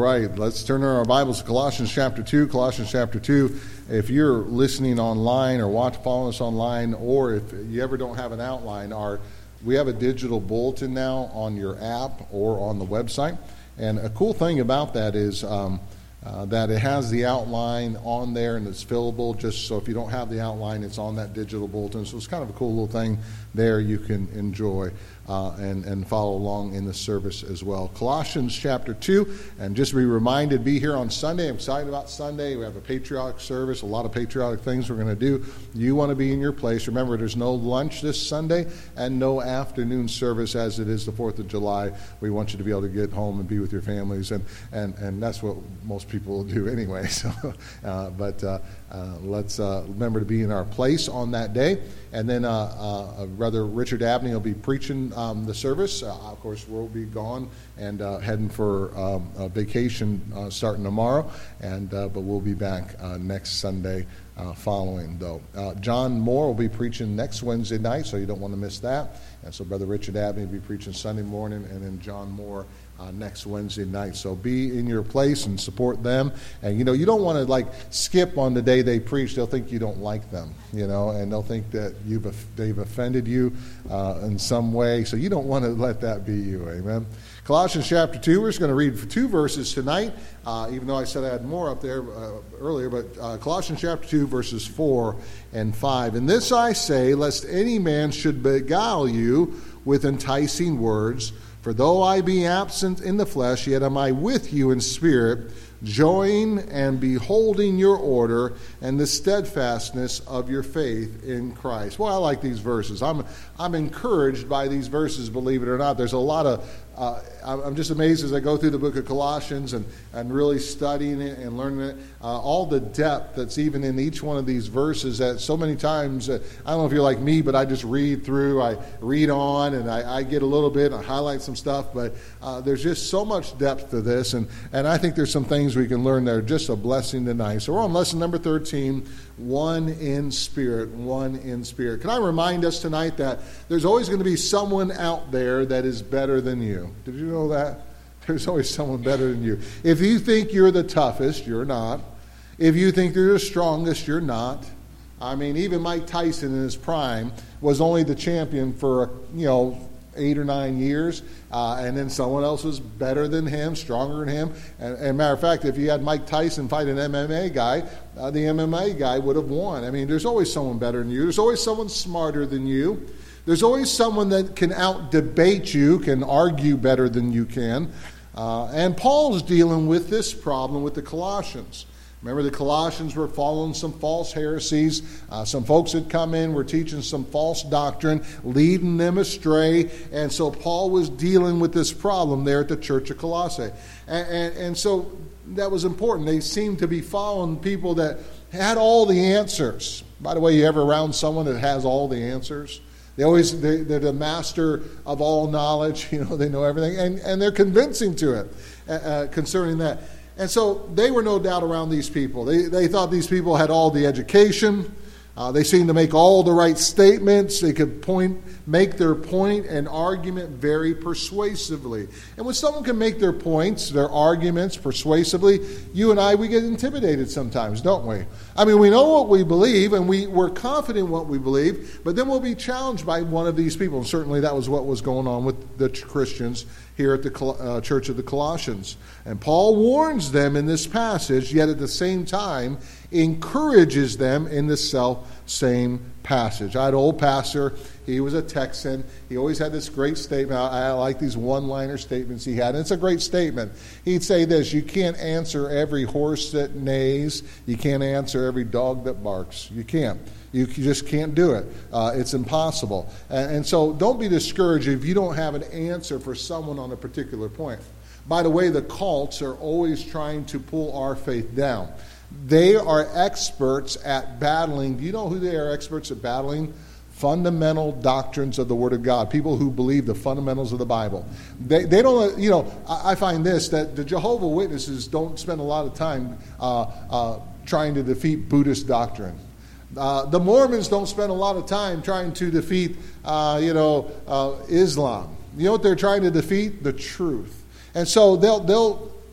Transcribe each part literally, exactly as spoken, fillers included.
right, let's turn our Bibles to Colossians chapter two. Colossians chapter two. If you're listening online or watch, following us online, or if you ever don't have an outline, our we have a digital bulletin now on your app or on the website. And a cool thing about that is um, uh, that it has the outline on there and it's fillable. Just so if you don't have the outline, it's on that digital bulletin. So it's kind of a cool little thing there you can enjoy uh, and, and follow along in the service as well. Colossians chapter two, and just be reminded, be here on Sunday. I'm excited about Sunday. We have a patriotic service, a lot of patriotic things we're going to do. You want to be in your place. Remember, there's no lunch this Sunday and no afternoon service as it is the fourth of July. We want you to be able to get home and be with your families, and, and, and that's what most people will do anyway. So, uh, but uh, uh, let's uh, remember to be in our place on that day. And then uh, uh, Brother Richard Abney will be preaching um, the service. Uh, of course, we'll be gone and uh, heading for um, a vacation uh, starting tomorrow, and uh, but we'll be back uh, next Sunday uh, following, though. Uh, John Moore will be preaching next Wednesday night, so you don't want to miss that. And so Brother Richard Abney will be preaching Sunday morning, and then John Moore Uh, next Wednesday night. So be in your place and support them. And, you know, you don't want to, like, skip on the day they preach. They'll think you don't like them, you know, and they'll think that you've they've offended you uh, in some way. So you don't want to let that be you, amen? Colossians chapter two, we're just going to read two verses tonight, uh, even though I said I had more up there uh, earlier. But uh, Colossians chapter two, verses four and five. "And this I say, lest any man should beguile you with enticing words. For though I be absent in the flesh, yet am I with you in spirit, joying and beholding your order and the steadfastness of your faith in Christ." Well, I like these verses. I'm I'm encouraged by these verses, believe it or not. There's a lot of, uh, I'm just amazed as I go through the book of Colossians and, and really studying it and learning it, uh, all the depth that's even in each one of these verses that so many times, uh, I don't know if you're like me, but I just read through, I read on, and I, I get a little bit, I highlight some stuff, but uh, there's just so much depth to this, and, and I think there's some things we can learn that are just a blessing tonight. So we're on lesson number thirteen, one in spirit, one in spirit. Can I remind us tonight that there's always going to be someone out there that is better than you? Did you know that? There's always someone better than you. If you think you're the toughest, you're not. If you think you're the strongest, you're not. I mean, even Mike Tyson in his prime was only the champion for, you know, eight or nine years, uh, and then someone else was better than him, stronger than him. And, and matter of fact, if you had Mike Tyson fight an M M A guy, uh, the M M A guy would have won. I mean, there's always someone better than you. There's always someone smarter than you. There's always someone that can out-debate you, can argue better than you can. Uh, and Paul's dealing with this problem with the Colossians. Remember, the Colossians were following some false heresies. Uh, some folks had come in, were teaching some false doctrine, leading them astray. And so Paul was dealing with this problem there at the church of Colossae. And, and, and so that was important. They seemed to be following people that had all the answers. By the way, you ever around someone that has all the answers? They always, they, they're the master of all knowledge. You know, they know everything. And, and they're convincing to it uh, uh, concerning that. And so they were no doubt around these people. They they thought these people had all the education. Uh, they seemed to make all the right statements. They could point, make their point and argument very persuasively. And when someone can make their points, their arguments persuasively, you and I, we get intimidated sometimes, don't we? I mean, we know what we believe, and we, we're confident in what we believe, but then we'll be challenged by one of these people. And certainly that was what was going on with the Christians here at the uh, Church of the Colossians. And Paul warns them in this passage, yet at the same time encourages them in the self-same passage. I had an old pastor. He was a Texan. He always had this great statement. I, I like these one-liner statements he had. And it's a great statement. He'd say this: you can't answer every horse that neighs. You can't answer every dog that barks. You can't. You just can't do it. Uh, it's impossible. And, and so don't be discouraged if you don't have an answer for someone on a particular point. By the way, the cults are always trying to pull our faith down. They are experts at battling. Do you know who they are experts at battling? Fundamental doctrines of the Word of God. People who believe the fundamentals of the Bible. They they don't, you know, I, I find this, that the Jehovah's Witnesses don't spend a lot of time uh, uh, trying to defeat Buddhist doctrine. Uh, the Mormons don't spend a lot of time trying to defeat, uh, you know, uh, Islam. You know what they're trying to defeat? The truth. And so they'll they'll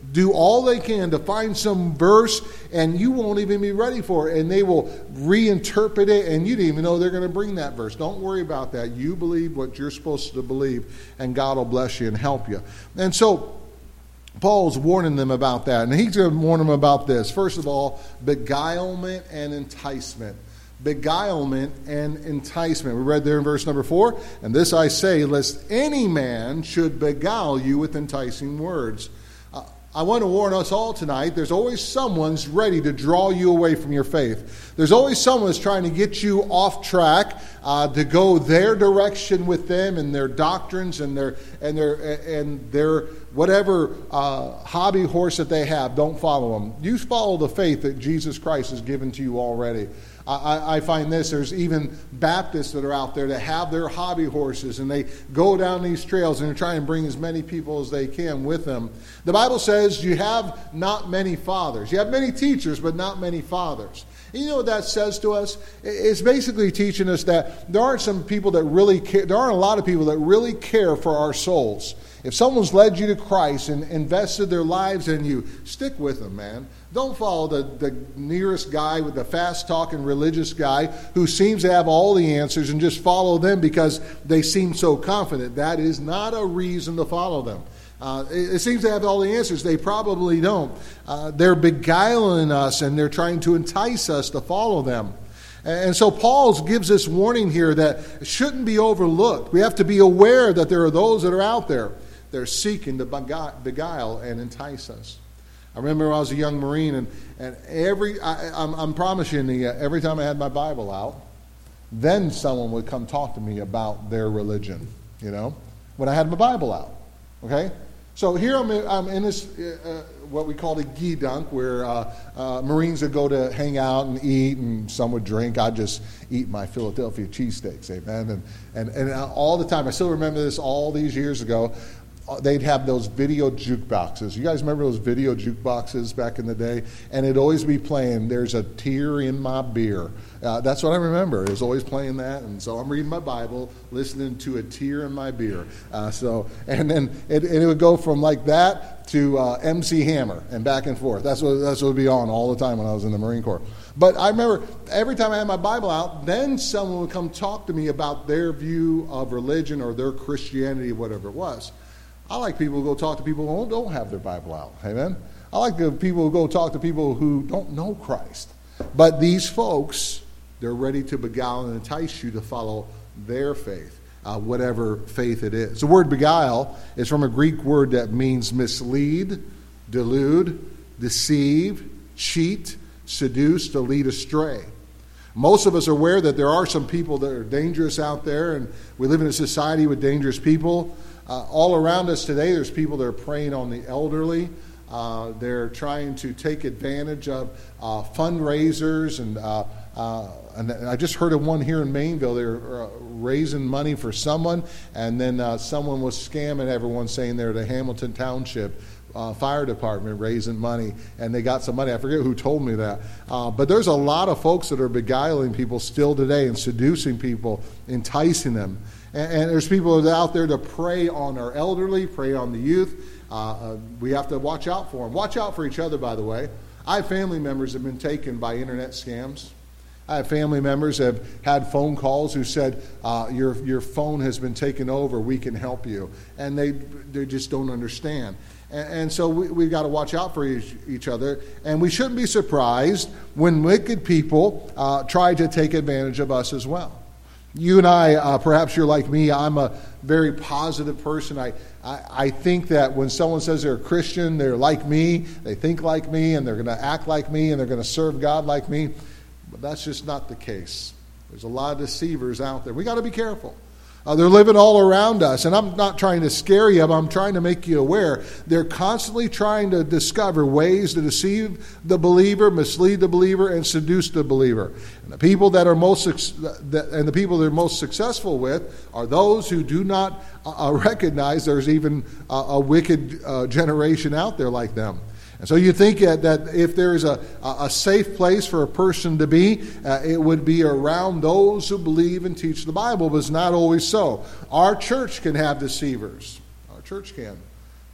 do all they can to find some verse, and you won't even be ready for it. And they will reinterpret it, and you didn't even know they're going to bring that verse. Don't worry about that. You believe what you're supposed to believe, and God will bless you and help you. And so Paul's warning them about that. And he's going to warn them about this. First of all, beguilement and enticement. Beguilement and enticement. We read there in verse number four. And this I say, lest any man should beguile you with enticing words. Uh, I want to warn us all tonight, there's always someone's ready to draw you away from your faith. There's always someone that's trying to get you off track, uh, to go their direction with them and their doctrines and their and their and their whatever uh, hobby horse that they have. Don't follow them. You follow the faith that Jesus Christ has given to you already. I, I find this, there's even Baptists that are out there that have their hobby horses, and they go down these trails and they're trying to bring as many people as they can with them. The Bible says you have not many fathers. You have many teachers, but not many fathers. And you know what that says to us? It's basically teaching us that there aren't some people that really care, there aren't a lot of people that really care for our souls. If someone's led you to Christ and invested their lives in you, stick with them, man. Don't follow the, the nearest guy with the fast-talking religious guy who seems to have all the answers and just follow them because they seem so confident. That is not a reason to follow them. Uh, it, it seems to have all the answers. They probably don't. Uh, they're beguiling us, and they're trying to entice us to follow them. And so Paul gives this warning here that shouldn't be overlooked. We have to be aware that there are those that are out there. They're seeking to beguile and entice us. I remember when I was a young Marine, and, and every I, I'm, I'm promising you, every time I had my Bible out, then someone would come talk to me about their religion, you know, when I had my Bible out, okay? So here I'm in, I'm in this, uh, what we call a gee dunk, where uh, uh, Marines would go to hang out and eat, and some would drink. I'd just eat my Philadelphia cheesesteaks, amen? And, and, and all the time, I still remember this all these years ago, they'd have those video jukeboxes. You guys remember those video jukeboxes back in the day? And it'd always be playing, "There's a Tear in My Beer." Uh, that's what I remember. It was always playing that. And so I'm reading my Bible, listening to "A Tear in My Beer." Uh, so, and then it, and it would go from like that to uh, M C Hammer and back and forth. That's what, that's what would be on all the time when I was in the Marine Corps. But I remember every time I had my Bible out, then someone would come talk to me about their view of religion or their Christianity, whatever it was. I like people who go talk to people who don't have their Bible out. Amen? I like the people who go talk to people who don't know Christ. But these folks, they're ready to beguile and entice you to follow their faith, uh, whatever faith it is. The word beguile is from a Greek word that means mislead, delude, deceive, cheat, seduce, to lead astray. Most of us are aware that there are some people that are dangerous out there, and we live in a society with dangerous people. Uh, all around us today, there's people that are preying on the elderly. Uh, they're trying to take advantage of uh, fundraisers, and uh, uh, and I just heard of one here in Mainville. They're uh, raising money for someone, and then uh, someone was scamming everyone, saying they're the Hamilton Township uh, Fire Department raising money, and they got some money. I forget who told me that. Uh, but there's a lot of folks that are beguiling people still today and seducing people, enticing them. And there's people out there to prey on our elderly, prey on the youth. Uh, uh, we have to watch out for them. Watch out for each other, by the way. I have family members that have been taken by internet scams. I have family members that have had phone calls who said, uh, your your phone has been taken over, we can help you. And they they just don't understand. And, and so we, we've got to watch out for each, each other. And we shouldn't be surprised when wicked people uh, try to take advantage of us as well. You and I, uh, perhaps you're like me, I'm a very positive person. I, I, I think that when someone says they're a Christian, they're like me, they think like me, and they're going to act like me, and they're going to serve God like me. But that's just not the case. There's a lot of deceivers out there. We got to be careful. Uh, they're living all around us, and I'm not trying to scare you, but I'm trying to make you aware. They're constantly trying to discover ways to deceive the believer, mislead the believer, and seduce the believer. And the people that are most and the people they're most successful with are those who do not uh, recognize there's even a, a wicked uh, generation out there like them. And so you think that, that if there's a, a safe place for a person to be, uh, it would be around those who believe and teach the Bible, but it's not always so. Our church can have deceivers. Our church can.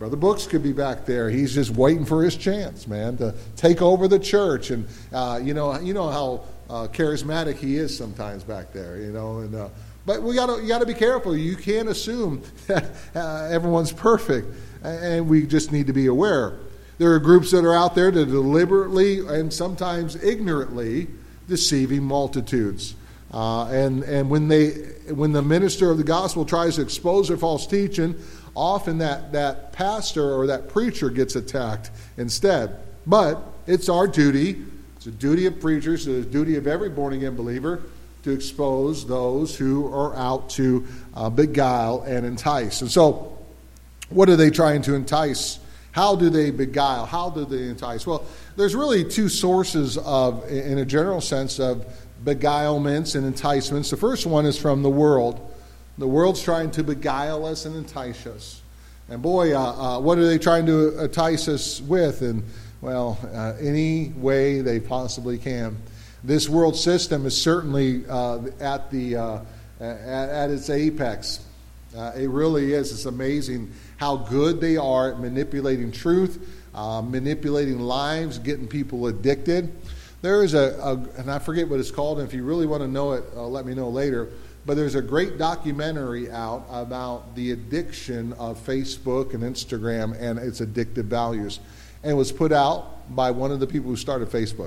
Brother Brooks could be back there. He's just waiting for his chance, man, to take over the church. And uh, you know, you know how uh, charismatic he is sometimes back there. You know, and uh, but we got to you got to be careful. You can't assume that uh, everyone's perfect, and we just need to be aware. There are groups that are out there that deliberately and sometimes ignorantly deceiving multitudes. Uh, and and when they when the minister of the gospel tries to expose their false teaching, often that, that pastor or that preacher gets attacked instead. But it's our duty, it's a duty of preachers, it's a duty of every born-again believer to expose those who are out to uh, beguile and entice. And so, what are they trying to entice? How do they beguile? How do they entice? Well, there's really two sources of, in a general sense, of beguilements and enticements. The first one is from the world. The world's trying to beguile us and entice us. And boy, uh, uh, what are they trying to entice us with? And, well, uh, any way they possibly can. This world system is certainly uh, at the uh, at, at its apex. Uh, it really is. It's amazing how good they are at manipulating truth, uh, manipulating lives, getting people addicted. There is a, a, and I forget what it's called, and if you really want to know it, uh, let me know later. But there's a great documentary out about the addiction of Facebook and Instagram and its addictive values. And it was put out by one of the people who started Facebook.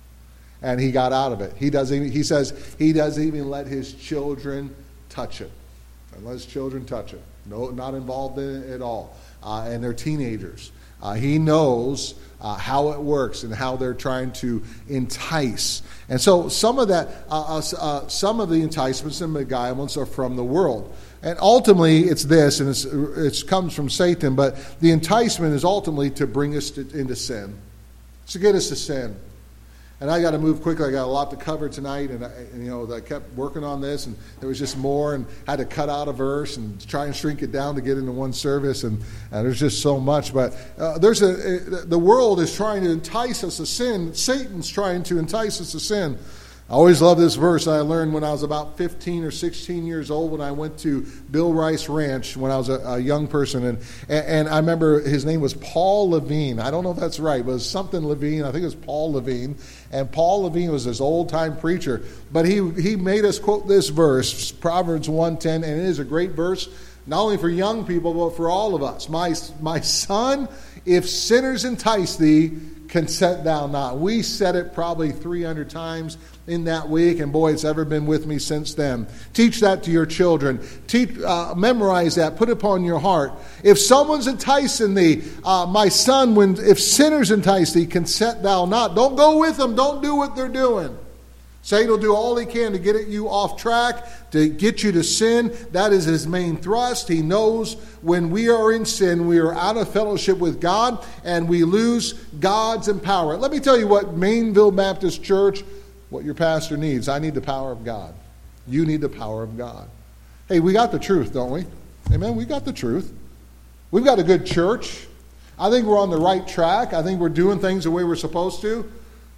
And he got out of it. He doesn't even, he says he doesn't even let his children touch it. And let his children touch it. No, not involved in it at all. Uh, and they're teenagers. Uh, he knows uh, how it works and how they're trying to entice. And so some of that, uh, uh, some of the enticements and beguilements are from the world. And ultimately, it's this, and it's, it comes from Satan, but the enticement is ultimately to bring us to, into sin. It's to get us to sin. And I got to move quickly. I got a lot to cover tonight, and, I, and you know, I kept working on this, and there was just more, and I had to cut out a verse and try and shrink it down to get into one service, and, and there's just so much. But uh, there's a, a the world is trying to entice us to sin. Satan's trying to entice us to sin. I always love this verse I learned when I was about fifteen or sixteen years old when I went to Bill Rice Ranch when I was a, a young person. And, and and I remember his name was Paul Levine. I don't know if that's right, but it was something Levine. I think it was Paul Levine. And Paul Levine was this old-time preacher. But he, he made us quote this verse, Proverbs one ten, and it is a great verse, not only for young people, but for all of us. My, my son, if sinners entice thee, consent thou not. We said it probably three hundred times in that week, and boy, it's ever been with me since then. Teach that to your children. Teach, uh, memorize that. Put it upon your heart. If someone's enticing thee, uh, my son, when if sinners entice thee, consent thou not. Don't go with them. Don't do what they're doing. Satan will do all he can to get you off track, to get you to sin. That is his main thrust. He knows when we are in sin, we are out of fellowship with God, and we lose God's empowerment. Let me tell you what Mainville Baptist Church, what your pastor needs. I need the power of God. You need the power of God. Hey, we got the truth, don't we? Amen? We got the truth. We've got a good church. I think we're on the right track. I think we're doing things the way we're supposed to.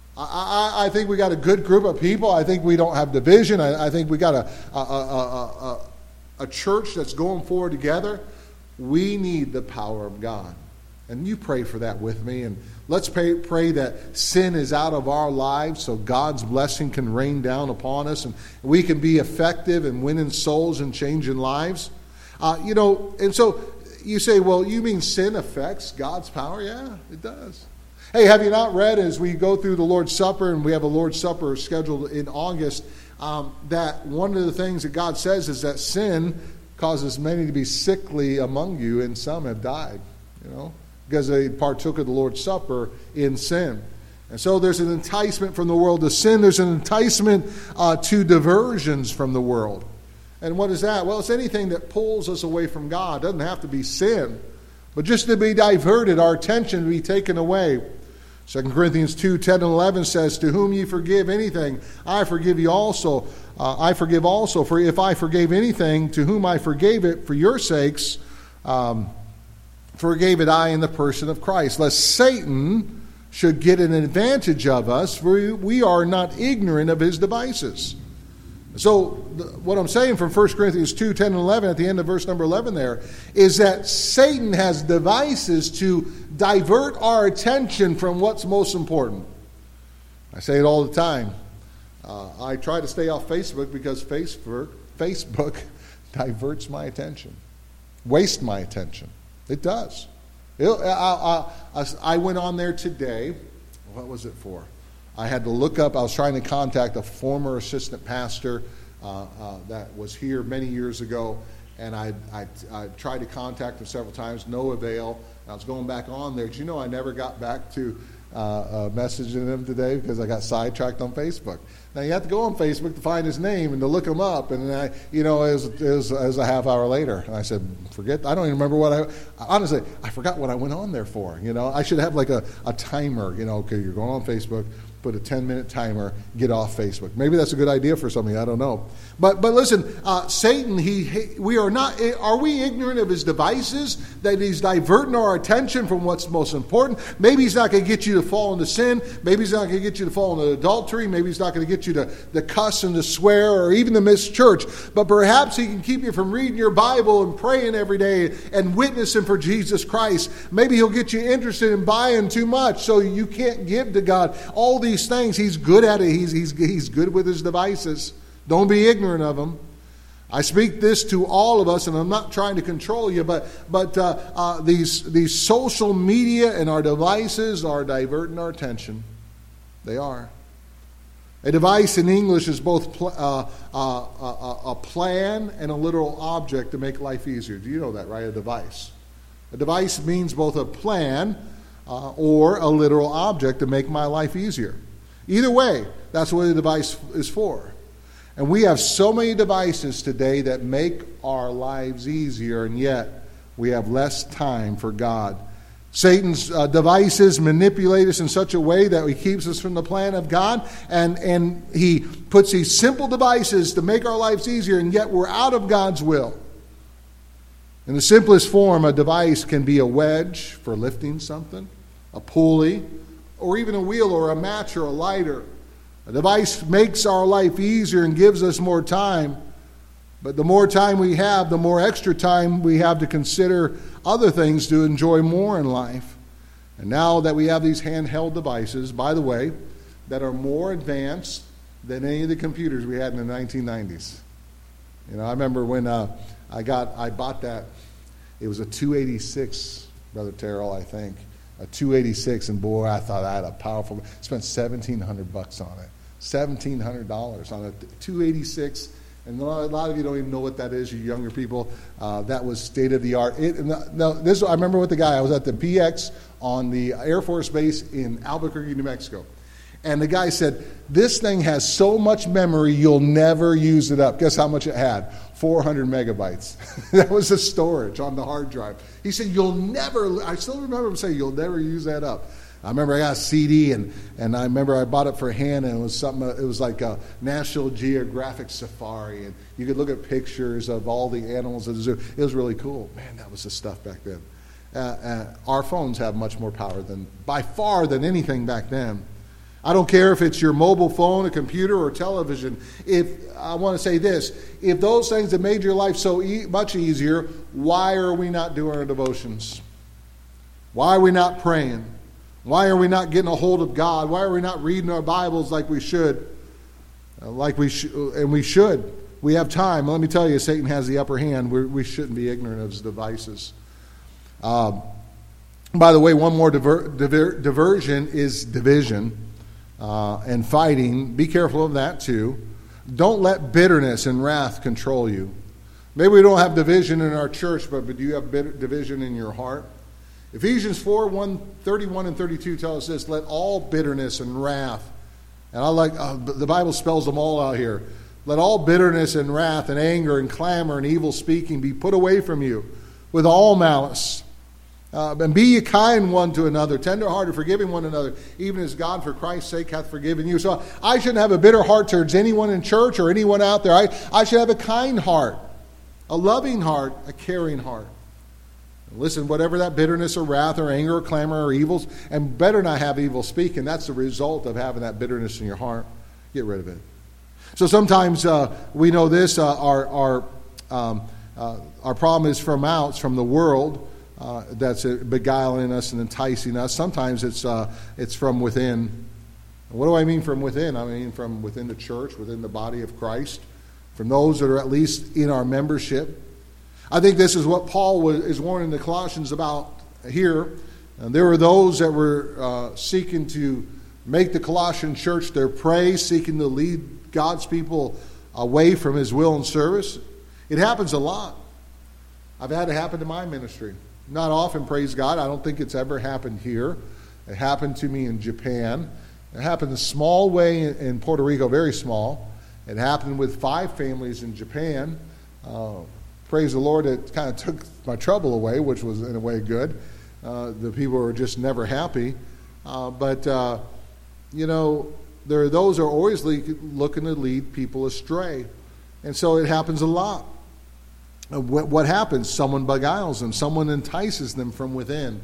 I, I, I think we got a good group of people. I think we don't have division. I, I think we got a, a, a, a, a church that's going forward together. We need the power of God. And you pray for that with me. And let's pray, pray that sin is out of our lives so God's blessing can rain down upon us and we can be effective in winning souls and changing lives. Uh, you know, and so you say, well, you mean sin affects God's power? Yeah, it does. Hey, have you not read as we go through the Lord's Supper, and we have a Lord's Supper scheduled in August, um, that one of the things that God says is that sin causes many to be sickly among you, and some have died, you know, because they partook of the Lord's Supper in sin. And so there's an enticement from the world to sin. There's an enticement uh, to diversions from the world. And what is that? Well, it's anything that pulls us away from God. It doesn't have to be sin, but just to be diverted, our attention to be taken away. Second Corinthians two, ten and eleven says, to whom ye forgive anything, I forgive you also. Uh, I forgive also. For if I forgave anything, to whom I forgave it for your sakes, um, forgave it I in the person of Christ. Lest Satan should get an advantage of us, for we are not ignorant of his devices. So the, what I'm saying from First Corinthians two, ten, and eleven at the end of verse number eleven there is that Satan has devices to divert our attention from what's most important. I say it all the time. Uh, I try to stay off Facebook because Facebook, Facebook diverts my attention, wastes my attention. It does. It, I, I, I went on there today. What was it for? I had to look up, I was trying to contact a former assistant pastor uh, uh, that was here many years ago, and I, I, I tried to contact him several times, no avail. I was going back on there. Did you know I never got back to uh, uh, messaging him today because I got sidetracked on Facebook? Now, you have to go on Facebook to find his name and to look him up. And, I, you know, it was, it, was, it was a half hour later. And I said, forget, I don't even remember what I, honestly, I forgot what I went on there for. You know, I should have like a, a timer, you know, okay, you're going on Facebook, put a ten-minute timer, get off Facebook. Maybe that's a good idea for something, I don't know. But but listen, uh, Satan, he, he we are not, are we ignorant of his devices, that he's diverting our attention from what's most important? Maybe he's not going to get you to fall into sin. Maybe he's not going to get you to fall into adultery. Maybe he's not going to get you to, to cuss and to swear or even to miss church. But perhaps he can keep you from reading your Bible and praying every day and witnessing for Jesus Christ. Maybe he'll get you interested in buying too much so you can't give to God. All these things, he's good at it. He's, he's, he's good with his devices. Don't be ignorant of them. I speak this to all of us, and I'm not trying to control you, but but uh, uh, these these social media and our devices are diverting our attention. They are. A device in English is both pl- uh, uh, uh, a plan and a literal object to make life easier. Do you know that, right? A device. A device means both a plan uh, or a literal object to make my life easier. Either way, that's what a device is for. And we have so many devices today that make our lives easier, and yet we have less time for God. Satan's uh, devices manipulate us in such a way that he keeps us from the plan of God, and, and he puts these simple devices to make our lives easier, and yet we're out of God's will. In the simplest form, a device can be a wedge for lifting something, a pulley, or even a wheel or a match or a lighter. A device makes our life easier and gives us more time. But the more time we have, the more extra time we have to consider other things to enjoy more in life. And now that we have these handheld devices, by the way, that are more advanced than any of the computers we had in the nineteen nineties. You know, I remember when uh, I got, I bought that. It was a two eighty-six, Brother Terrell, I think. A two eighty-six, and boy, I thought I had a powerful, spent seventeen hundred bucks on it. seventeen hundred dollars on a two eighty-six, and a lot of you don't even know what that is, you younger people. Uh, that was state-of-the-art. It, no, this, I remember with the guy, I was at the P X on the Air Force Base in Albuquerque, New Mexico. And the guy said, this thing has so much memory, you'll never use it up. Guess how much it had? four hundred megabytes. That was the storage on the hard drive. He said, you'll never, I still remember him saying, you'll never use that up. I remember I got a C D, and, and I remember I bought it for a hand, and it was something. It was like a National Geographic safari, and you could look at pictures of all the animals at the zoo. It was really cool. Man, that was the stuff back then. Uh, uh, our phones have much more power than, by far, than anything back then. I don't care if it's your mobile phone, a computer, or television. If I want to say this, if those things have made your life so e- much easier, why are we not doing our devotions? Why are we not praying? Why are we not getting a hold of God? Why are we not reading our Bibles like we should? Uh, like we sh- and we should. We have time. Let me tell you, Satan has the upper hand. We're, we shouldn't be ignorant of his devices. Um, by the way, one more diver- diver- diversion is division. Uh, and fighting. Be careful of that too. Don't let bitterness and wrath control you. Maybe we don't have division in our church, but, but do you have bitter, division in your heart? Ephesians four, one, thirty-one and thirty-two tell us this: let all bitterness and wrath, and I like, uh, the Bible spells them all out here. Let all bitterness and wrath and anger and clamor and evil speaking be put away from you with all malice. Uh, and be ye kind one to another, tenderhearted, forgiving one another, even as God for Christ's sake hath forgiven you. So I shouldn't have a bitter heart towards anyone in church or anyone out there. I, I should have a kind heart, a loving heart, a caring heart. Listen, whatever that bitterness or wrath or anger or clamor or evils, and better not have evil speaking, that's the result of having that bitterness in your heart. Get rid of it. So sometimes uh, we know this, uh, our, our, um, uh, our problem is from out, it's from the world uh, that's beguiling us and enticing us. Sometimes it's, uh, it's from within. What do I mean from within? I mean from within the church, within the body of Christ, from those that are at least in our membership. I think this is what Paul was, is warning the Colossians about here. And there were those that were uh, seeking to make the Colossian church their prey, seeking to lead God's people away from his will and service. It happens a lot. I've had it happen to my ministry. Not often, praise God. I don't think it's ever happened here. It happened to me in Japan. It happened a small way in Puerto Rico, very small. It happened with five families in Japan. Uh, praise the Lord, it kind of took my trouble away, which was in a way good. Uh, the people were just never happy. Uh, but, uh, you know, there are those who are always le- looking to lead people astray. And so it happens a lot. Uh, what, what happens? Someone beguiles them. Someone entices them from within.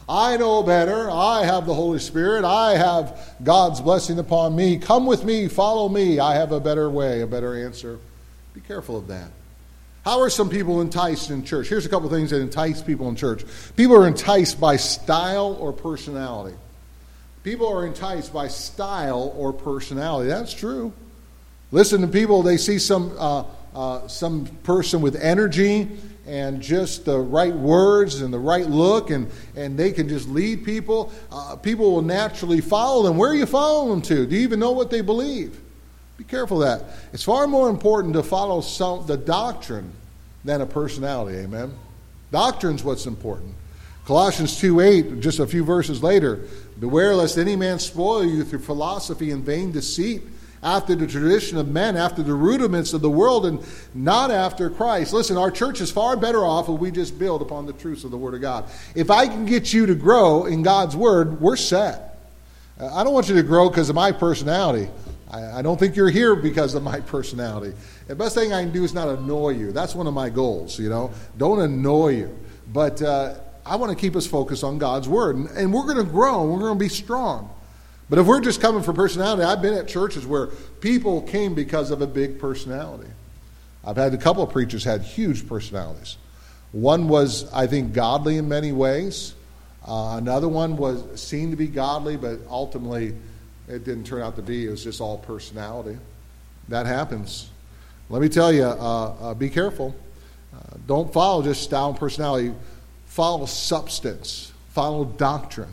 I know better. I have the Holy Spirit. I have God's blessing upon me. Come with me. Follow me. I have a better way, a better answer. Be careful of that. How are some people enticed in church? Here's a couple things that entice people in church. People are enticed by style or personality. People are enticed by style or personality. That's true. Listen to people. They see some uh, uh, some person with energy and just the right words and the right look, and, and they can just lead people. Uh, people will naturally follow them. Where are you following them to? Do you even know what they believe? Be careful of that. It's far more important to follow some, the doctrine than a personality, amen? Doctrine's what's important. Colossians two eight, just a few verses later, beware lest any man spoil you through philosophy and vain deceit, after the tradition of men, after the rudiments of the world, and not after Christ. Listen, our church is far better off if we just build upon the truths of the Word of God. If I can get you to grow in God's Word, we're set. I don't want you to grow because of my personality. I, I don't think you're here because of my personality. The best thing I can do is not annoy you. That's one of my goals, you know. Don't annoy you. But uh, I want to keep us focused on God's Word. And, and we're going to grow, and we're going to be strong. But if we're just coming for personality, I've been at churches where people came because of a big personality. I've had a couple of preachers had huge personalities. One was, I think, godly in many ways. Uh, another one was seen to be godly, but ultimately it didn't turn out to be. It was just all personality. That happens. Let me tell you, uh, uh, be careful. Uh, don't follow just style and personality. Follow substance. Follow doctrine.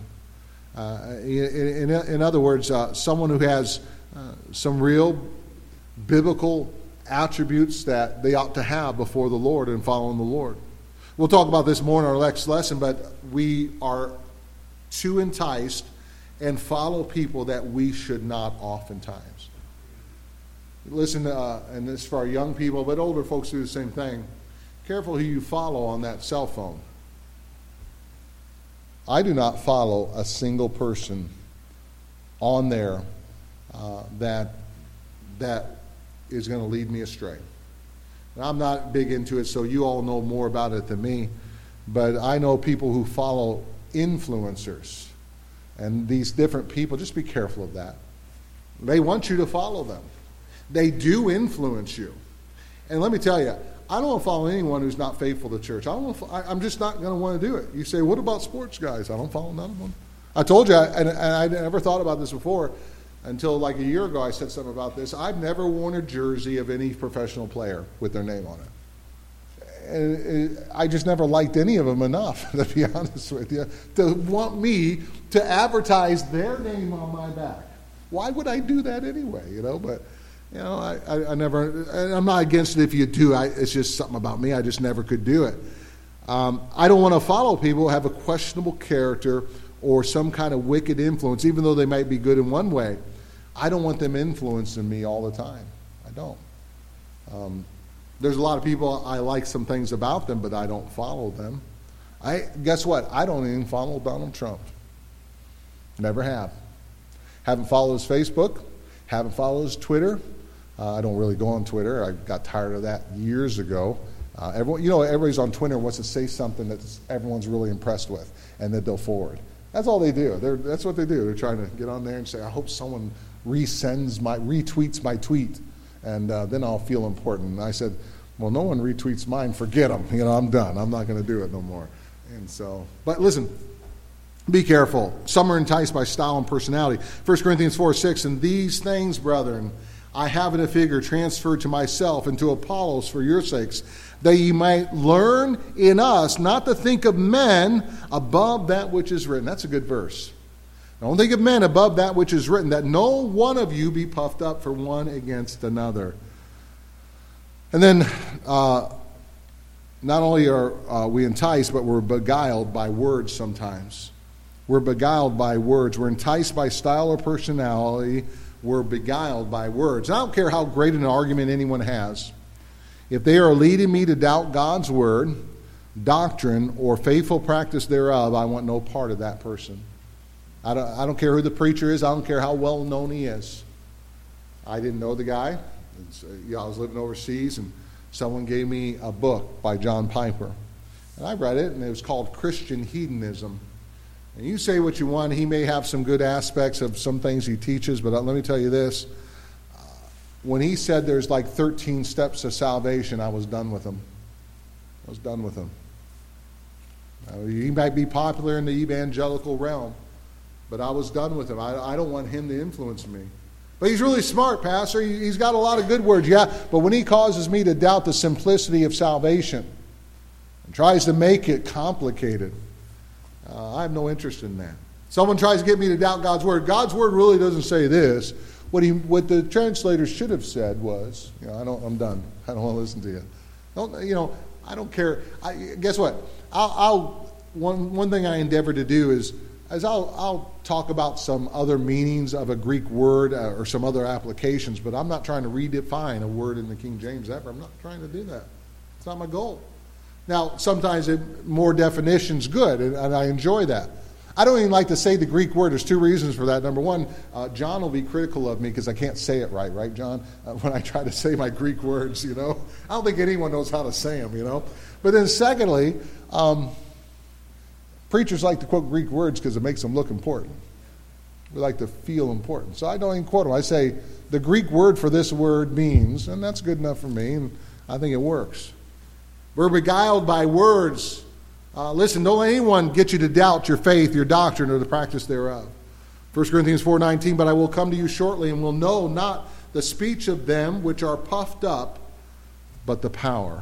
Uh, in, in, in other words, uh, someone who has uh, some real biblical attributes that they ought to have before the Lord and following the Lord. We'll talk about this more in our next lesson, but we are too enticed and follow people that we should not oftentimes. Listen, uh, and this is for our young people, but older folks do the same thing. Careful who you follow on that cell phone. I do not follow a single person on there uh, that that is going to lead me astray. And I'm not big into it, so you all know more about it than me. But I know people who follow influencers. And these different people, just be careful of that. They want you to follow them. They do influence you. And let me tell you, I don't want to follow anyone who's not faithful to church. I don't want to, I, I'm just not going to want to do it. You say, what about sports guys? I don't follow none of them. I told you, I, and, and I never thought about this before until like a year ago I said something about this. I've never worn a jersey of any professional player with their name on it. And it, I just never liked any of them enough, to be honest with you, to want me to advertise their name on my back. Why would I do that anyway, you know? But You know, I, I, I never, and I'm not against it if you do. I, it's just something about me. I just never could do it. Um, I don't want to follow people who have a questionable character or some kind of wicked influence, even though they might be good in one way. I don't want them influencing me all the time. I don't. Um, there's a lot of people, I like some things about them, but I don't follow them. I guess what? I don't even follow Donald Trump. Never have. Haven't followed his Facebook. Haven't followed his Twitter. Uh, I don't really go on Twitter. I got tired of that years ago. Uh, everyone, you know, everybody's on Twitter and wants to say something that everyone's really impressed with, and that they'll forward. That's all they do. They're, that's what they do. They're trying to get on there and say, I hope someone resends my, retweets my tweet. and uh, then I'll feel important. And I said, well, no one retweets mine. Forget them. You know, I'm done. I'm not going to do it no more. And so, but listen, be careful. Some are enticed by style and personality. First Corinthians four six, and these things, brethren, I have in a figure transferred to myself and to Apollos for your sakes, that ye might learn in us not to think of men above that which is written. That's a good verse. Don't think of men above that which is written, that no one of you be puffed up for one against another. And then, uh, not only are uh, we enticed, but we're beguiled by words sometimes. We're beguiled by words. We're enticed by style or personality. We're beguiled by words. And I don't care how great an argument anyone has. If they are leading me to doubt God's word, doctrine, or faithful practice thereof, I want no part of that person. I don't, I don't care who the preacher is. I don't care how well known he is. I didn't know the guy. It's, uh, you know, I was living overseas, and someone gave me a book by John Piper. And I read it, and it was called Christian Hedonism. And you say what you want. He may have some good aspects of some things he teaches, but let me tell you this. Uh, when he said there's like thirteen steps to salvation, I was done with him. I was done with him. Uh, he might be popular in the evangelical realm, but I was done with him. I, I don't want him to influence me. But he's really smart, Pastor. He, he's got a lot of good words, yeah. But when he causes me to doubt the simplicity of salvation and tries to make it complicated, uh, I have no interest in that. Someone tries to get me to doubt God's word. God's word really doesn't say this. What he, what the translators should have said was, you know, I don't. I'm done. I don't want to listen to you. Don't, you know, I don't care. I, guess what? I'll, I'll one one thing I endeavor to do is. As I'll, I'll talk about some other meanings of a Greek word uh, or some other applications, but I'm not trying to redefine a word in the King James ever. I'm not trying to do that. It's not my goal. Now, sometimes it, more definition's good, and, and I enjoy that. I don't even like to say the Greek word. There's two reasons for that. Number one, uh, John will be critical of me because I can't say it right, right, John? Uh, when I try to say my Greek words, you know. I don't think anyone knows how to say them, you know. But then secondly, um, preachers like to quote Greek words because it makes them look important. We like to feel important. So I don't even quote them. I say the Greek word for this word means, and that's good enough for me, and I think it works. We're beguiled by words. Uh, listen, don't let anyone get you to doubt your faith, your doctrine, or the practice thereof. First Corinthians four nineteen, but I will come to you shortly, and will know not the speech of them which are puffed up, but the power.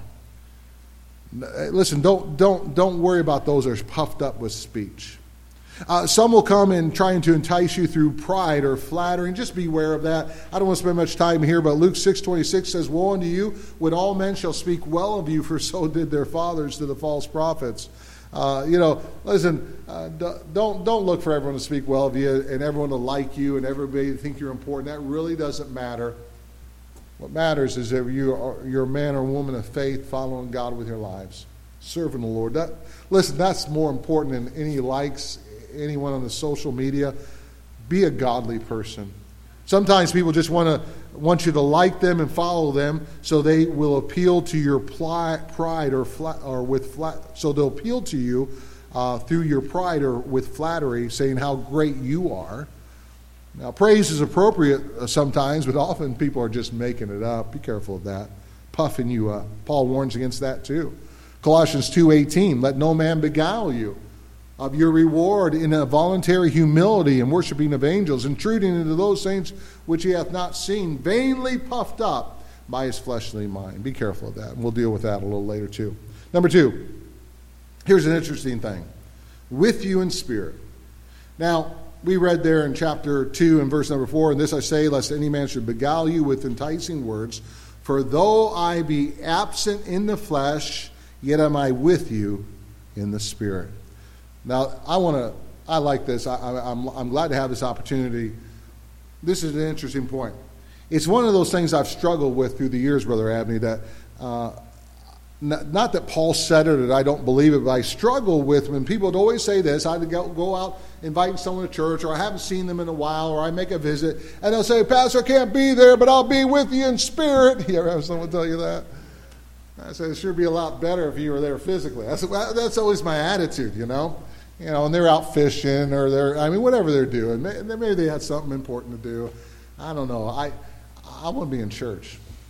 Listen, don't don't don't worry about those that are puffed up with speech. Uh, some will come in trying to entice you through pride or flattering. Just beware of that. I don't want to spend much time here, but Luke six twenty-six says, woe unto you when all men shall speak well of you, for so did their fathers to the false prophets. Uh, you know, listen, uh, don't don't look for everyone to speak well of you and everyone to like you and everybody to think you're important. That really doesn't matter. What matters is that you are, you're a man or woman of faith, following God with your lives, serving the Lord. That, listen, that's more important than any likes, anyone on the social media. Be a godly person. Sometimes people just want to want you to like them and follow them, so they will appeal to your pli- pride or flat, or with flat. So they'll appeal to you uh, through your pride or with flattery, saying how great you are. Now, praise is appropriate sometimes, but often people are just making it up. Be careful of that. Puffing you up. Paul warns against that too. Colossians two eighteen, let no man beguile you of your reward in a voluntary humility and worshiping of angels, intruding into those things which he hath not seen, vainly puffed up by his fleshly mind. Be careful of that, and we'll deal with that a little later too. Number two, here's an interesting thing. With you in spirit. Now, we read there in chapter two and verse number four, and this I say, lest any man should beguile you with enticing words. For though I be absent in the flesh, yet am I with you in the spirit. Now, I want to, I like this. I, I, I'm, I'm glad to have this opportunity. This is an interesting point. It's one of those things I've struggled with through the years, Brother Abney, that uh, not, not that Paul said it or that I don't believe it, but I struggle with when people would always say this. I'd go, go out inviting someone to church, or I haven't seen them in a while, or I make a visit, and they'll say, Pastor, I can't be there, but I'll be with you in spirit. You ever have someone tell you that? I say, it sure be a lot better if you were there physically. That's, that's always my attitude, you know. You know, and they're out fishing, or they're, I mean, whatever they're doing. Maybe they had something important to do. I don't know. I I want to be in church.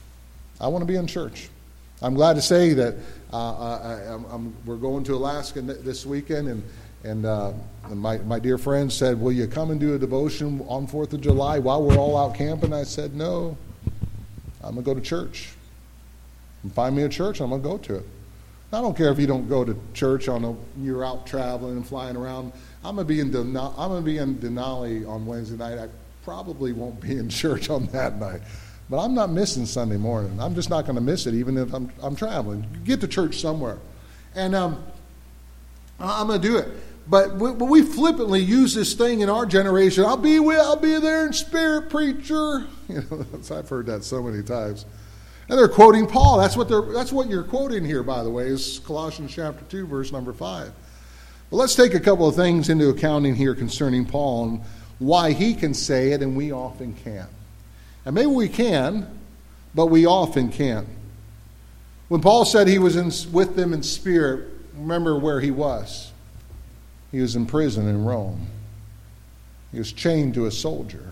I want to be in church. I'm glad to say that uh, I, I'm, I'm, we're going to Alaska this weekend, and and, uh, and my, my dear friend said, will you come and do a devotion on fourth of July while we're all out camping? I said, no, I'm going to go to church. And find me a church, I'm going to go to it. I don't care if you don't go to church on a, you're out traveling and flying around. I'm going to be in Denali, I'm going to be in Denali on Wednesday night. I probably won't be in church on that night. But I'm not missing Sunday morning. I'm just not going to miss it, even if I'm I'm traveling. Get to church somewhere. And um, I'm going to do it. But we, but we flippantly use this thing in our generation. I'll be with, I'll be there in spirit, preacher. You know, I've heard that so many times. And they're quoting Paul. That's what they're. That's what you're quoting here, by the way, is Colossians chapter two, verse number five. But let's take a couple of things into accounting here concerning Paul and why he can say it and we often can't. And maybe we can, but we often can't. When Paul said he was in, with them in spirit, remember where he was. He was in prison in Rome. He was chained to a soldier.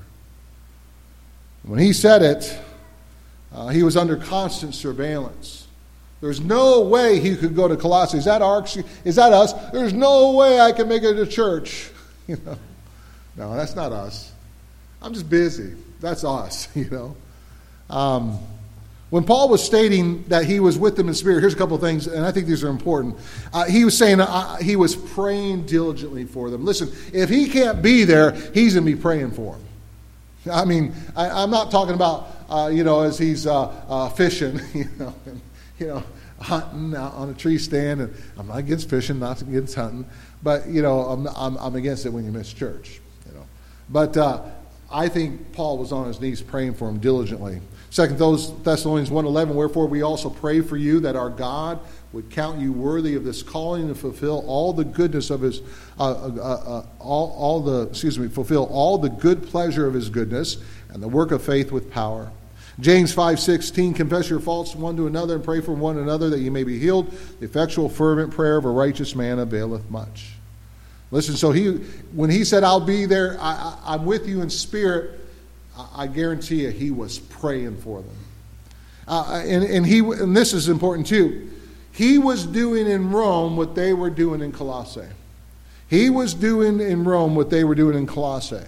When he said it, uh, he was under constant surveillance. There's no way he could go to Colossae. Is that our, is that us? There's no way I can make it to church. You know, no, that's not us. I'm just busy. That's us. You know. Um, When Paul was stating that he was with them in spirit, here's a couple of things, and I think these are important. Uh, he was saying uh, he was praying diligently for them. Listen, if he can't be there, he's going to be praying for them. I mean, I, I'm not talking about, uh, you know, as he's uh, uh, fishing, you know, and, you know, hunting out on a tree stand. And I'm not against fishing, not against hunting, but, you know, I'm, I'm, I'm against it when you miss church, you know. But uh, I think Paul was on his knees praying for him diligently. Second Thessalonians one eleven, wherefore we also pray for you that our God would count you worthy of this calling and fulfill all the goodness of his, uh, uh, uh, all, all the, excuse me, fulfill all the good pleasure of his goodness and the work of faith with power. James five sixteen, confess your faults one to another and pray for one another that you may be healed. The effectual fervent prayer of a righteous man availeth much. Listen, so he, when he said, I'll be there, I, I, I'm with you in spirit, I guarantee you he was praying for them. Uh, and, and, he, and this is important too. He was doing in Rome what they were doing in Colossae. He was doing in Rome what they were doing in Colossae.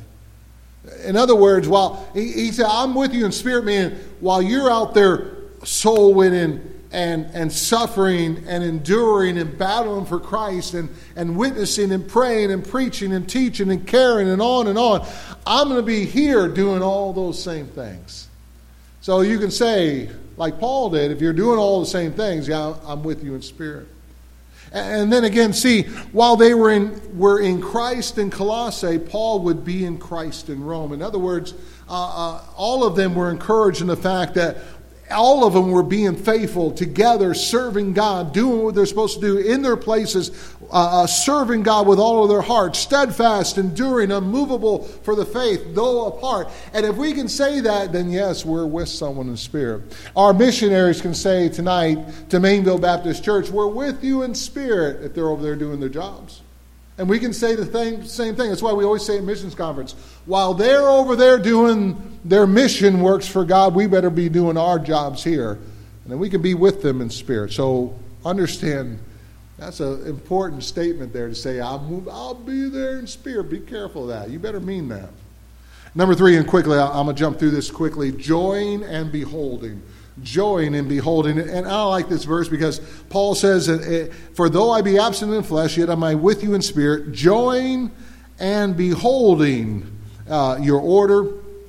In other words, while he, he said, I'm with you in spirit, meaning while you're out there soul winning and, and suffering and enduring and battling for Christ and, and witnessing and praying and preaching and teaching and caring and on and on, I'm going to be here doing all those same things. So you can say, like Paul did, if you're doing all the same things, yeah, I'm with you in spirit. And then again, see, while they were in were in Christ in Colossae, Paul would be in Christ in Rome. In other words, uh, uh, all of them were encouraged in the fact that all of them were being faithful together, serving God, doing what they're supposed to do in their places, uh, serving God with all of their heart, steadfast, enduring, unmovable for the faith, though apart. And if we can say that, then yes, we're with someone in spirit. Our missionaries can say tonight to Mainville Baptist Church, we're with you in spirit if they're over there doing their jobs. And we can say the thing, same thing. That's why we always say at missions conference, while they're over there doing their mission works for God, we better be doing our jobs here. And then we can be with them in spirit. So understand, that's an important statement there to say, I'll, I'll be there in spirit. Be careful of that. You better mean that. Number three, and quickly, I'm going to jump through this quickly, joying and beholding. Joying and beholding. And I like this verse because Paul says, for though I be absent in flesh, yet am I with you in spirit, joying and beholding uh, your order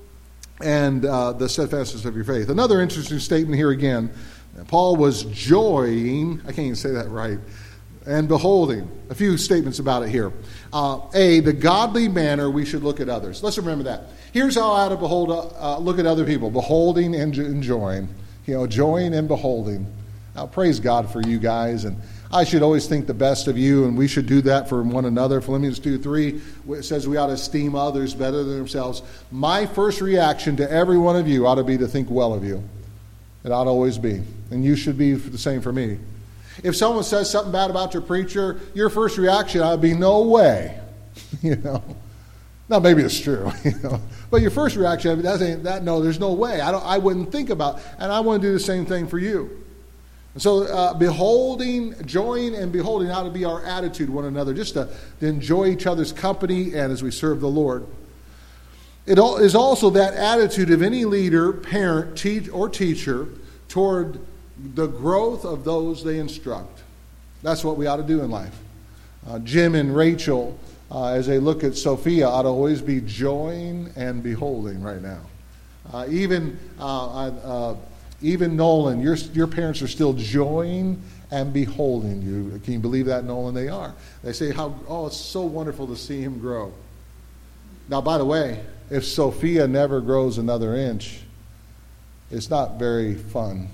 and uh, the steadfastness of your faith. Another interesting statement here again. Paul was joying, I can't even say that right, and beholding. A few statements about it here. Uh, A, the godly manner we should look at others. Let's remember that. Here's how I ought to behold, uh, look at other people, beholding and enjoying. You know, joying and beholding. Now, praise God for you guys, and I should always think the best of you, and we should do that for one another. Philippians two three says we ought to esteem others better than themselves. My first reaction to every one of you ought to be to think well of you. It ought to always be, and you should be the same for me. If someone says something bad about your preacher, your first reaction ought to be, no way. You know, Now, maybe it's true, you know, but your first reaction, that ain't that. No, there's no way. I don't. I wouldn't think about, and I want to do the same thing for you. And so, uh, beholding, joying, and beholding ought to be our attitude one another, just to, to enjoy each other's company and as we serve the Lord. It is also that attitude of any leader, parent, teach, or teacher toward the growth of those they instruct. That's what we ought to do in life. Uh, Jim and Rachel, uh, as they look at Sophia, ought to always be joying and beholding right now. Uh, even uh, uh, even Nolan, your your parents are still joying and beholding you. Can you believe that, Nolan? They are. They say, "How oh, it's so wonderful to see him grow." Now, by the way, if Sophia never grows another inch, it's not very fun.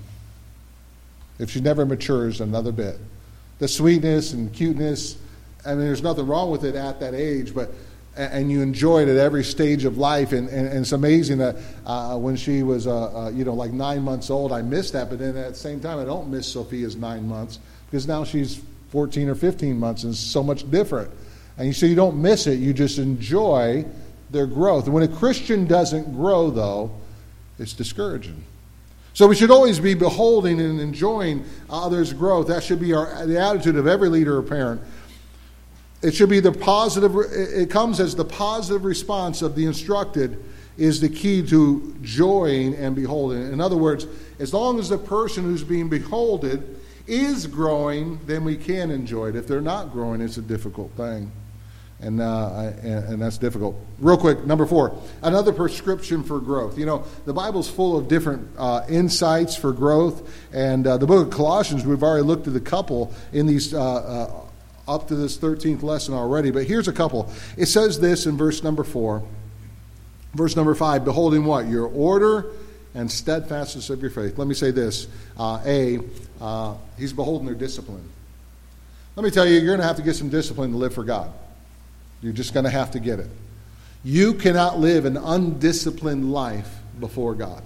If she never matures another bit. The sweetness and cuteness, I mean, there's nothing wrong with it at that age, but and you enjoy it at every stage of life. And, and, and it's amazing that uh, when she was, uh, uh, you know, like nine months old, I missed that. But then at the same time, I don't miss Sophia's nine months because now she's fourteen or fifteen months and it's so much different. And you, so you don't miss it. You just enjoy their growth. And when a Christian doesn't grow, though, it's discouraging. So we should always be beholding and enjoying others' growth. That should be our the attitude of every leader or parent. It should be the positive, it comes as the positive response of the instructed is the key to joying and beholding. In other words, as long as the person who's being beholded is growing, then we can enjoy it. If they're not growing, it's a difficult thing. And, uh, and and that's difficult. Real quick, number four, another prescription for growth. You know, the Bible's full of different uh, insights for growth. And uh, the book of Colossians, we've already looked at a couple in these uh, uh, up to this thirteenth lesson already. But here's a couple. It says this in verse number four. Verse number five, beholding what? Your order and steadfastness of your faith. Let me say this. Uh, A, uh, he's beholding their discipline. Let me tell you, you're going to have to get some discipline to live for God. You're just going to have to get it. You cannot live an undisciplined life before God.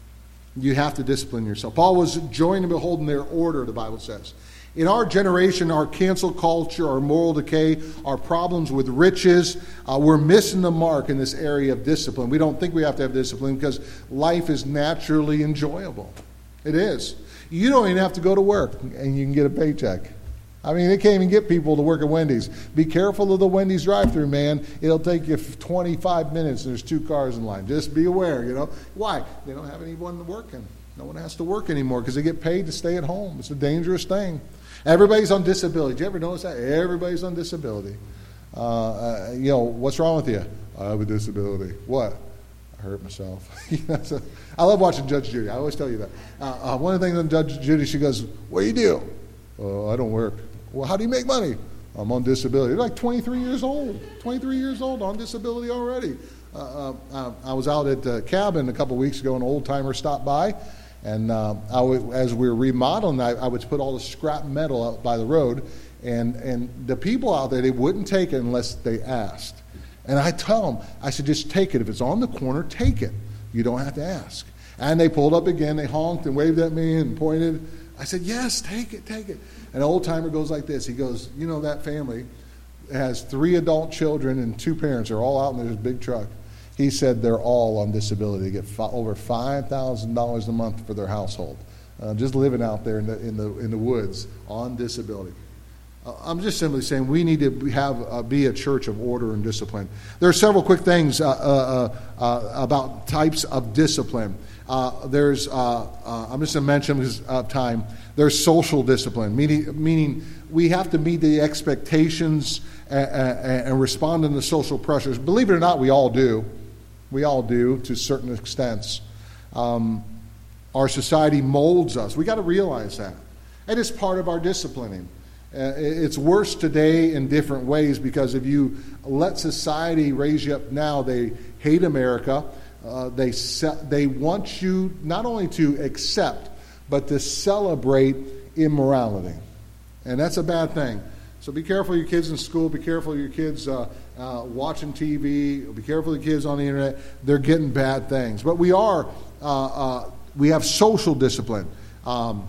You have to discipline yourself. Paul was joining and beholding their order, the Bible says. In our generation, our cancel culture, our moral decay, our problems with riches, uh, we're missing the mark in this area of discipline. We don't think we have to have discipline because life is naturally enjoyable. It is. You don't even have to go to work and you can get a paycheck. I mean, they can't even get people to work at Wendy's. Be careful of the Wendy's drive-thru, man. It'll take you twenty-five minutes. There's two cars in line. Just be aware, you know. Why? They don't have anyone working. No one has to work anymore because they get paid to stay at home. It's a dangerous thing. Everybody's on disability. Did you ever notice that? Everybody's on disability. Uh, uh, you know, what's wrong with you? I have a disability. What? I hurt myself. So, I love watching Judge Judy. I always tell you that. Uh, uh, one of the things on Judge Judy, she goes, what do you do? Uh, I don't work. Well, how do you make money? I'm on disability. You're like twenty-three years old. twenty-three years old on disability already. Uh, uh, I was out at a cabin a couple weeks ago, and an old-timer stopped by. And uh, I w- as we were remodeling, I, I would put all the scrap metal out by the road. And, and the people out there, they wouldn't take it unless they asked. And I tell them, I said, just take it. If it's on the corner, take it. You don't have to ask. And they pulled up again. They honked and waved at me and pointed. I said, yes, take it, take it. An old-timer goes like this. He goes, you know, that family has three adult children and two parents. They're all out in this big truck. He said they're all on disability. They get fi- over five thousand dollars a month for their household, uh, just living out there in the in the in the woods on disability. Uh, I'm just simply saying we need to have uh, be a church of order and discipline. There are several quick things uh, uh, uh, about types of discipline. Uh, there's uh, uh, I'm just going to mention because of time. There's social discipline, meaning meaning we have to meet the expectations and, and, and respond to the social pressures. Believe it or not, we all do. We all do to certain extents. Um, our society molds us. We got to realize that. And it's part of our disciplining. Uh, it's worse today in different ways because if you let society raise you up now, they hate America. Uh, they se- they want you not only to accept, but to celebrate immorality. And that's a bad thing. So be careful of your kids in school. Be careful of your kids uh, uh, watching T V. Be careful of the kids on the internet. They're getting bad things. But we are, uh, uh, we have social discipline. Um,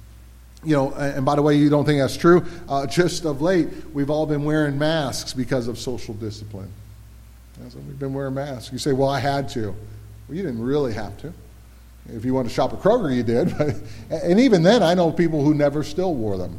you know, and by the way, you don't think that's true. Uh, just of late, we've all been wearing masks because of social discipline. That's why we've been wearing masks. You say, well, I had to. Well, you didn't really have to. If you wanted to shop at Kroger, you did. And even then, I know people who never still wore them.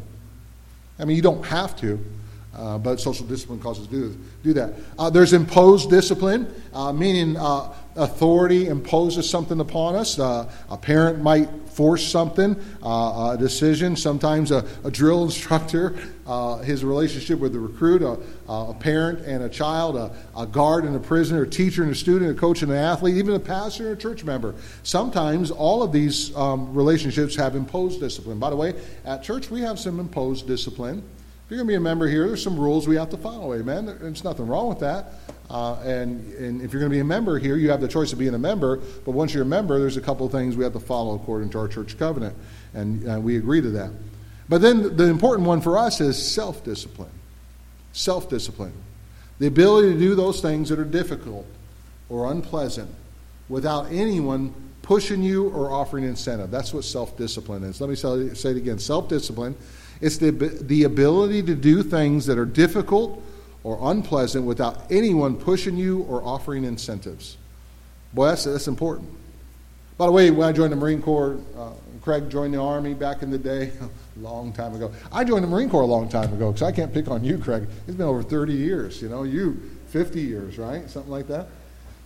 I mean, you don't have to. Uh, but social discipline causes us to do, do that. Uh, there's imposed discipline, uh, meaning uh, authority imposes something upon us. Uh, a parent might force something, uh, a decision. Sometimes a, a drill instructor, uh, his relationship with the recruit, a, a parent and a child, a, a guard and a prisoner, a teacher and a student, a coach and an athlete, even a pastor and a church member. Sometimes all of these um, relationships have imposed discipline. By the way, at church we have some imposed discipline. If you're going to be a member here, there's some rules we have to follow, amen? There's nothing wrong with that. Uh, and, and if you're going to be a member here, you have the choice of being a member. But once you're a member, there's a couple of things we have to follow according to our church covenant. And uh, we agree to that. But then the important one for us is self-discipline. Self-discipline. The ability to do those things that are difficult or unpleasant without anyone pushing you or offering incentive. That's what self-discipline is. Let me say it again. Self-discipline. It's the, the ability to do things that are difficult or unpleasant without anyone pushing you or offering incentives. Boy, that's, that's important. By the way, when I joined the Marine Corps, uh, Craig joined the Army back in the day, a long time ago. I joined the Marine Corps a long time ago, because I can't pick on you, Craig. It's been over thirty years, you know, you fifty years, right? Something like that.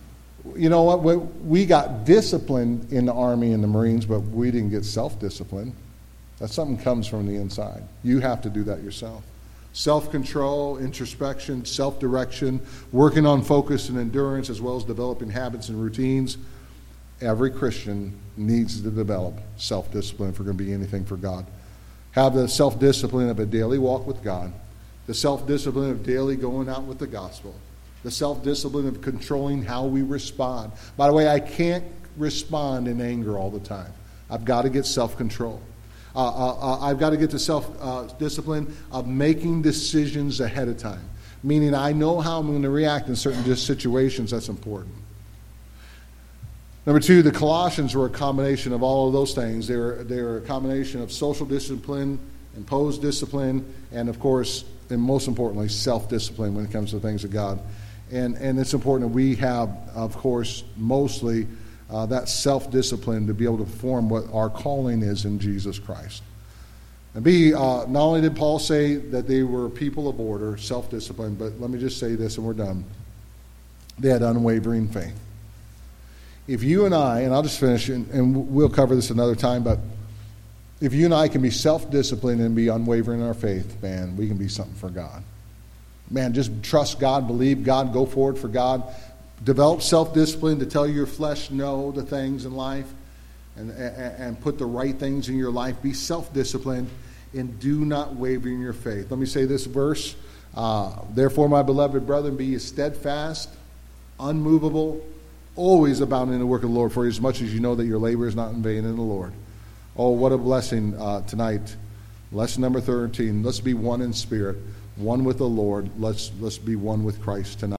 You know what? We got disciplined in the Army and the Marines, but we didn't get self-discipline. That something comes from the inside. You have to do that yourself. Self-control, introspection, self-direction, working on focus and endurance, as well as developing habits and routines. Every Christian needs to develop self-discipline if we're going to be anything for God. Have the self-discipline of a daily walk with God, the self-discipline of daily going out with the gospel, the self-discipline of controlling how we respond. By the way, I can't respond in anger all the time. I've got to get self-control. Uh, uh, uh, I've got to get to self-discipline uh, of making decisions ahead of time, meaning I know how I'm going to react in certain situations. That's important. Number two, the Colossians were a combination of all of those things. They were, they were a combination of social discipline, imposed discipline, and of course, and most importantly, self-discipline when it comes to things of God. And, and it's important that we have, of course, mostly Uh, that self-discipline to be able to perform what our calling is in Jesus Christ. And B, uh, not only did Paul say that they were people of order, self-discipline, but let me just say this and we're done. They had unwavering faith. If you and I, and I'll just finish, and, and we'll cover this another time, but if you and I can be self-disciplined and be unwavering in our faith, man, we can be something for God. Man, just trust God, believe God, go forward for God. Develop self-discipline to tell your flesh no to things in life and, and, and put the right things in your life. Be self-disciplined and do not waver in your faith. Let me say this verse. Uh, Therefore, my beloved brethren, be ye steadfast, unmovable, always abounding in the work of the Lord, for as much as you know that your labor is not in vain in the Lord. Oh, what a blessing uh, tonight. Lesson number thirteen. Let's be one in spirit, one with the Lord. Let's, let's be one with Christ tonight.